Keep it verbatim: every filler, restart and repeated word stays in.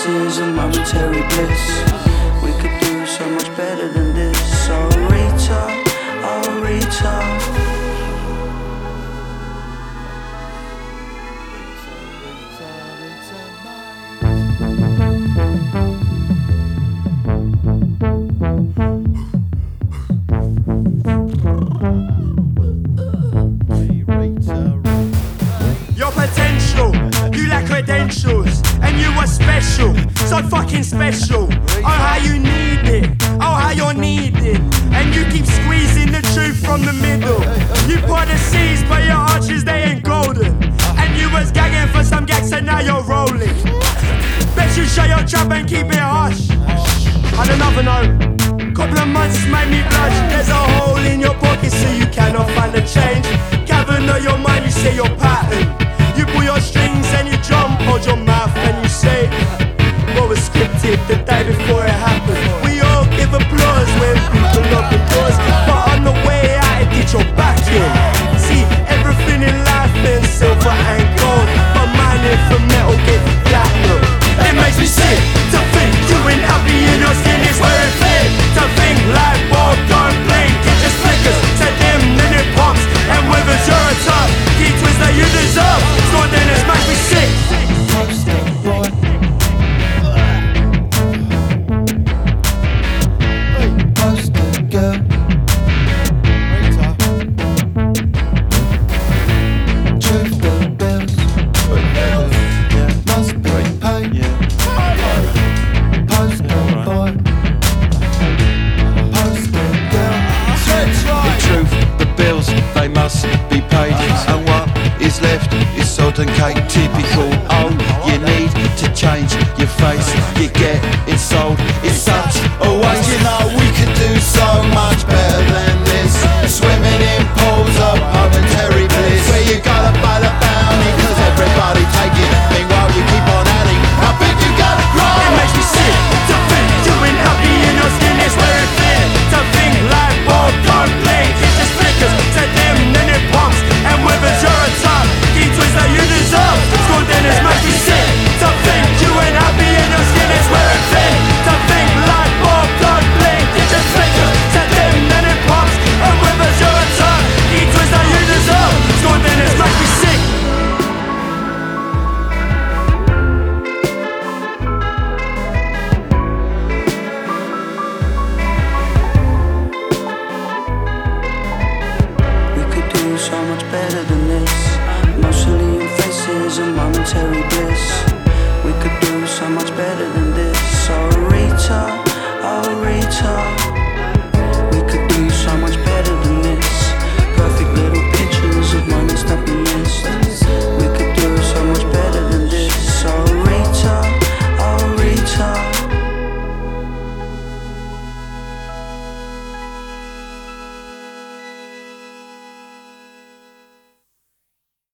faces and momentary bliss. We could do so much better than this. Oh Rita, oh Rita. Credentials, and you were special, so fucking special. Oh, how you need it, oh, how you're needed. And you keep squeezing the truth from the middle. You pour the seas, but your arches, they ain't golden. And you was gagging for some gags, and now you're rolling. Bet you shut your trap and keep it hush. On another note, couple of months made me blush. There's a hole in your pocket, so you cannot find the change. Gather your mind, you say your pattern. You pull your strings and you jump, hold your mouth and you say what was scripted the day before it happened. We all give applause when people open doors, but on the way out it gets your back in. See, everything in life is silver and gold, but mine is for metal get platinum. It makes me sick to think you ain't happy in your skin is where it fit. To think like ball don't blink, it just flickers. Set them then it pops and withers. You're a top key twist that you deserve. Scored then it makes me sick. Poster boy, poster girl, truth the bills must be paid. Poster boy, poster girl. The truth, the bills, they must be paid. And what is left is sod and cake, typical. Oh, you need to change your face, you get it sold. It's such a waste. You know we could do so much better than this. Swimming in pools of momentary bliss, where you gotta buy the bounty, cause everybody take it. Meanwhile you keep on adding, how big you gotta grow. It makes me sick to think you ain't happy in your skin is where it fit. To think like ball don't blink, it just flickers. Set them then it pumps and withers. You're a top key twist that you deserve. School dinners make me sick to think you ain't happy in your skin is where it fit. To think like ball don't blink, it just flickers. Set them then it pumps and withers. You're a top key twist that you deserve. School dinners make me sick. We could do so much better than this. Mostly in faces and momentary bliss. We could do so much better than this. Oh Rita, oh Rita.